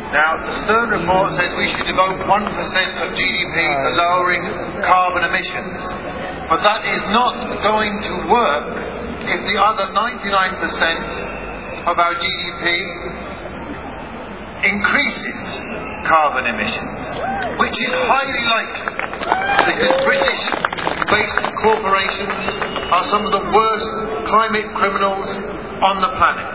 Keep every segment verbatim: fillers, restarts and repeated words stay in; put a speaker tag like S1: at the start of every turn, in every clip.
S1: Now, the Stern report says we should devote one percent of G D P to lowering carbon emissions. But that is not going to work if the other ninety-nine percent of our G D P increases carbon emissions, which is highly likely because British-based corporations are some of the worst climate criminals on the planet.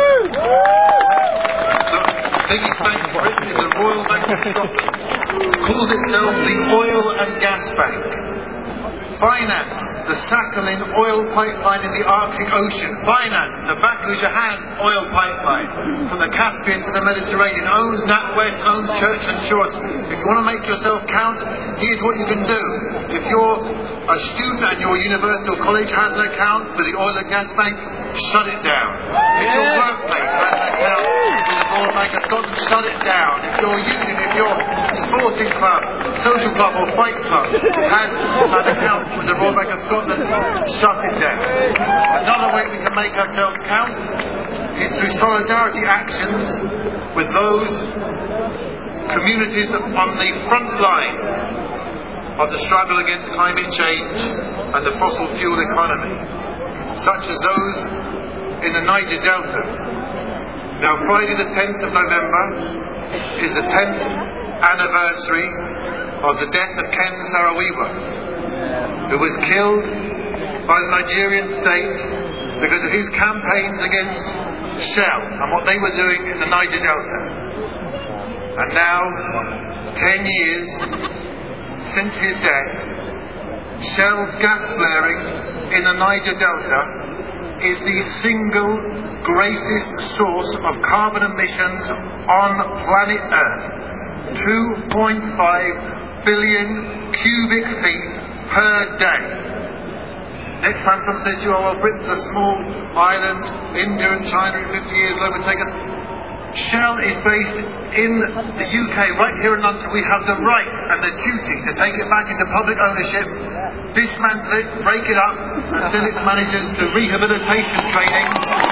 S1: The biggest bank in Britain is the Royal Bank of Scotland. Calls itself the Oil and Gas Bank. Financed the Sakhalin oil pipeline in the Arctic Ocean. Financed the Baku Jahan oil pipeline from the Caspian to the Mediterranean. Owns NatWest, owns Church and Short. If you want to make yourself count, here's what you can do. If you're a student and your university or college has an account with the Oil and Gas Bank, shut it down. If your workplace has an account with the Royal Bank of Scotland, shut it down. If your union, if your sporting club, social club or fight club has an account with the Royal Bank of Scotland, shut it down. Another way we can make ourselves count is through solidarity actions with those communities on the front line of the struggle against climate change and the fossil fuel economy, such as those in the Niger Delta. Now, Friday the tenth of November is the tenth anniversary of the death of Ken Saro-Wiwa, who was killed by the Nigerian state because of his campaigns against Shell and what they were doing in the Niger Delta. And now, ten years since his death, Shell's gas flaring in the Niger Delta is the single greatest source of carbon emissions on planet Earth. two point five billion cubic feet per day. Next time someone says to you, oh, well, Britain's a small island, India and China in fifty years will overtake us. Shell is based in the U K, right here in London. We have the right and the duty to take it back into public ownership, dismantle it, break it up, and send its managers to rehabilitation training.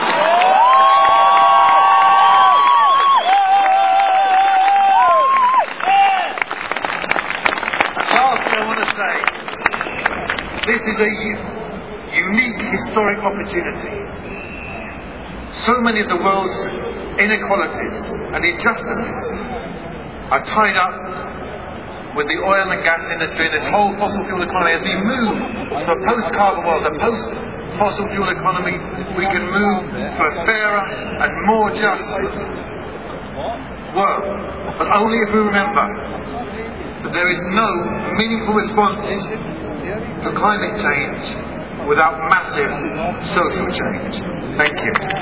S1: And lastly, I want to say, this is a unique historic opportunity. So many of the world's inequalities and injustices are tied up with the oil and gas industry and this whole fossil fuel economy. As we move to a post-carbon world, a post-fossil fuel economy, we can move to a fairer and more just world. But only if we remember that there is no meaningful response to climate change without massive social change. Thank you.